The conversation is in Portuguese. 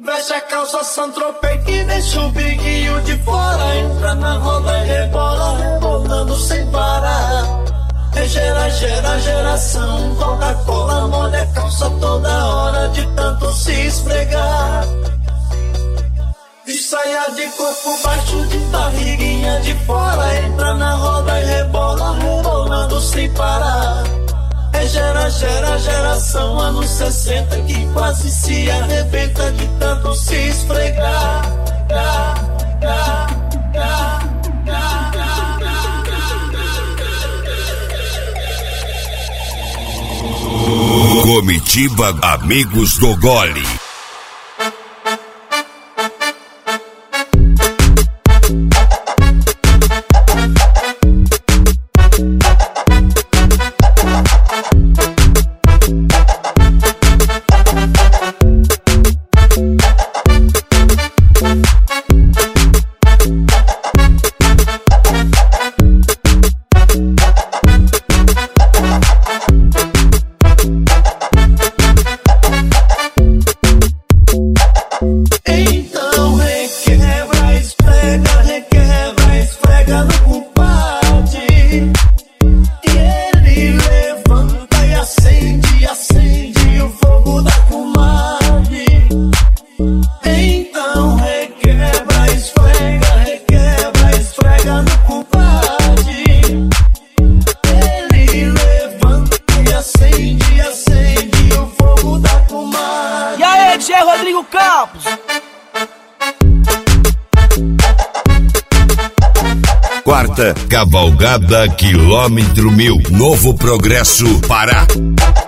Veste a calça Saint-Tropez que deixa o biguinho de fora. Entra na roda e rebola, rebolando sem parar. É geração, Coca-Cola molha a calça toda hora de tanto se esfregar. De saia de corpo baixo, de barriguinha de fora. Entra na roda e rebola, rebolando sem parar. É geração, anos 60 que quase se arrebenta de tanto se esfregar. Comitiva Amigos do Gole. Rodrigo Campos. Quarta Cavalgada Quilômetro 1000, Novo Progresso, Pará.